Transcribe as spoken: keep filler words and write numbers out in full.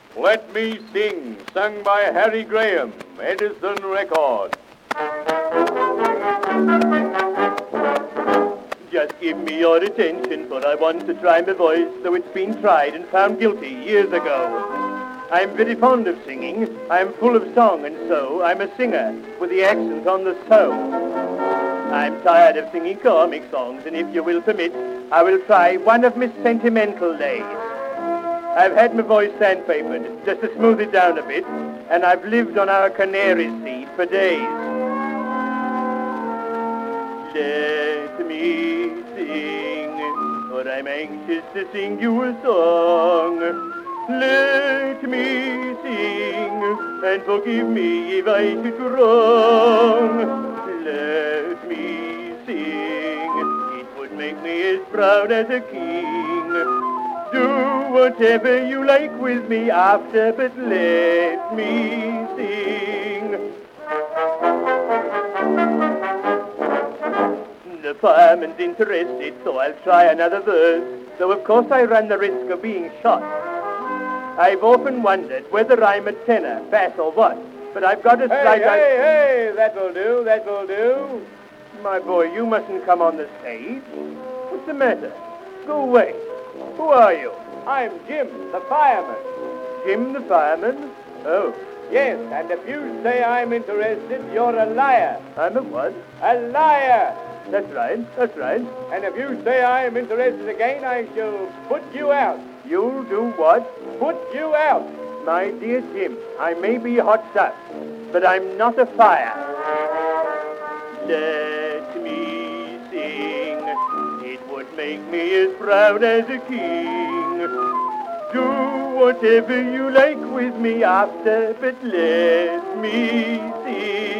Let Me Sing, sung by Harry Graham, Edison Records. Just give me your attention, for I want to try my voice, though it's been tried and found guilty years ago. I'm very fond of singing, I'm full of song, and so I'm a singer, with the accent on the so. I'm tired of singing comic songs, and if you will permit, I will try one of my sentimental days. I've had my voice sandpapered, just to smooth it down a bit, and I've lived on our canary seed for days. Let me sing, for I'm anxious to sing you a song. Let me sing, and forgive me if I should wrong. Let me sing, it would make me as proud as a king. Do whatever you like with me after, but let me sing. The fireman's interested, so I'll try another verse, though of course I run the risk of being shot. I've often wondered whether I'm a tenor, bass, or what, but I've got a slight... Hey, hey, hey, that will do, that will do. My boy, you mustn't come on the stage. What's the matter? Go away. Who are you? I'm Jim, the fireman. Jim the fireman? Oh. Yes, and if you say I'm interested, you're a liar. I'm a what? A liar. That's right, that's right. And if you say I'm interested again, I shall put you out. You'll do what? Put you out. My dear Jim, I may be hot stuff, but I'm not a fire. Let me sing. It would make me as proud as a king. Do whatever you like with me after, but let me sing.